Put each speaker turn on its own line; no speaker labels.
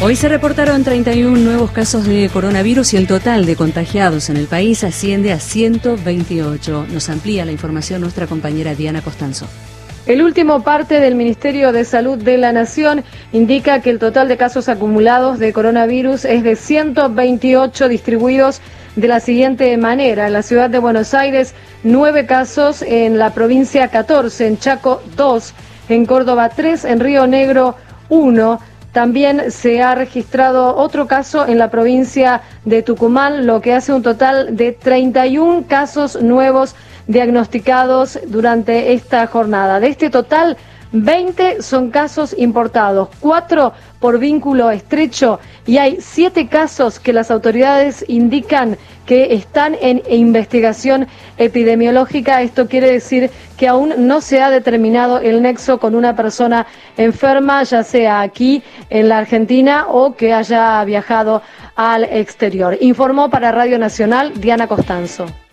Hoy se reportaron 31 nuevos casos de coronavirus y el total de contagiados en el país asciende a 128. Nos amplía la información nuestra compañera Diana Costanzo.
El último parte del Ministerio de Salud de la Nación indica que el total de casos acumulados de coronavirus es de 128, distribuidos de la siguiente manera: en la ciudad de Buenos Aires 9 casos, en la provincia 14, en Chaco 2, en Córdoba 3, en Río Negro 1. También se ha registrado otro caso en la provincia de Tucumán, lo que hace un total de 31 casos nuevos diagnosticados durante esta jornada. De este total, 20 son casos importados, 4 por vínculo estrecho, y hay 7 casos que las autoridades indican que están en investigación epidemiológica. Esto quiere decir que aún no se ha determinado el nexo con una persona enferma, ya sea aquí en la Argentina o que haya viajado al exterior. Informó para Radio Nacional Diana Costanzo.